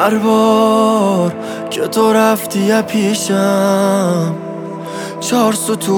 هر بار که تو رفتی پیشم 4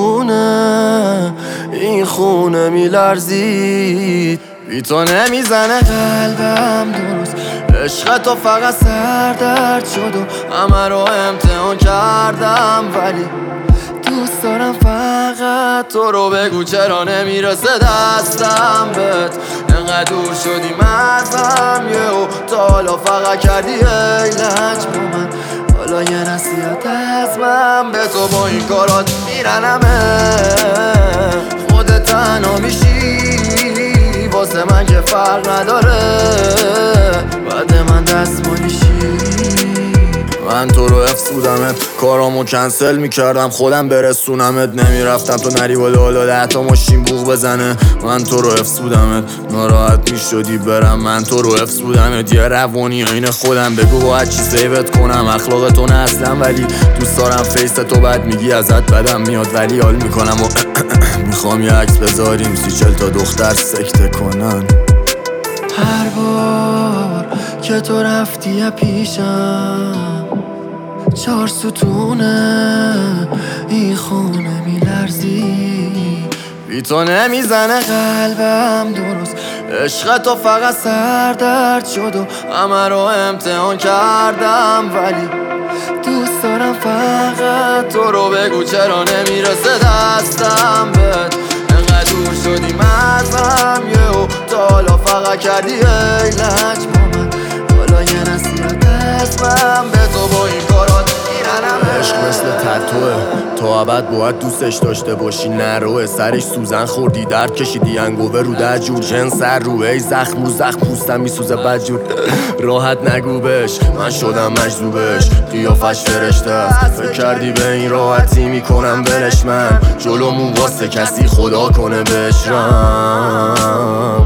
ستونه این خونه میلرزید. بی تو نمیزنه قلبم درست، عشق تو فقط سردرد شد و همه رو امتحان کردم، ولی دوست دارم فقط تو رو. بگو چرا نمیرسه دستم بهت، انقدر دور شدیم ازم یهو، تا حالا فقط کردی ایلج با من. حالا یه نصیحت از من به تو، با این کارات میرنمه خودت تنها میشی واسه من که فرق نداره، بعد من دستمالیشی. من تو رو حفظ بودمت، کارامو کنسل میکردم خودم برسونمت، نمیرفتم تو نری بالا 10 تا ماشین بوق بزنه. من تو رو حفظ بودمت، ناراحت میشدی برم، من تو رو حفظ بودمت. یه روانی عین خودم، بگو باید چی سیوت کنم، اخلاق تو نه اصلا، ولی دوست دارم فیس تو بد میگی ازت بدم میاد، ولی حال میکنم و میخوام یه عکس بذاریم 30-40 تا دختر سکته کنن. هر بار که تو رفتی پیشم 4 ستونه این خونه میلرزی. بی تو نمیزنه قلبم درست، عشق تو فقط سردرد شد و همه رو امتحان کردم، ولی دوست دارم فقط تو رو. بگو چرا نمیرسه دستم بهت، انقدر دور شدیم ازم یهو، تا حالا فقط کردی ایلج با من. حالا یه نصیحت از من به تو، با این کارات میرنمه. عشق مثل تتوه، تو ابد باید دوستش داشته باشی، نروه سرش سوزن خوردی درد کشیدی انگوه رو در جور جن سر رو ای زخم رو زخم پوستم میسوزه بدجور. راحت نگو بهش من شدم مجذوبش، قیافش فرشته است، فکر کردی به این راحتی میکنم ولش من، جلومون واسه کسی خدا کنه بشرم.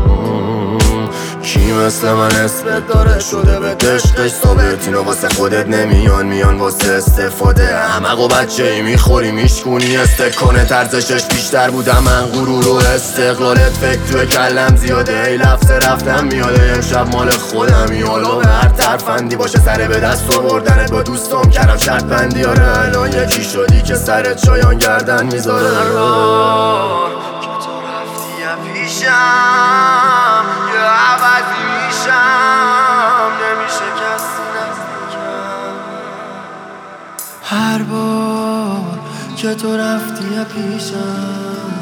کی مثل من اسمت داره شده به دشتش ثابت، اینو واسه خودت نمیان میان واسه استفاده. احمق و بچه ای میخوری میشکونی استک کنه، ترزشش بیشتر بودم من غرور و استقلالت، فکر توی کلم زیاده ای لفظ رفتم میاده، امشب مال خودمی حالا به هر ترفندی باشه سر به دست آوردنت با دوستام کردم شرط بندی. آره الان یکی شدی که سرت شایان گردن میذاره. که تو رفتی پیشم یه عوضی میشم، نمیشه کسی نزدیکم. هر بار که تو رفتی پیشم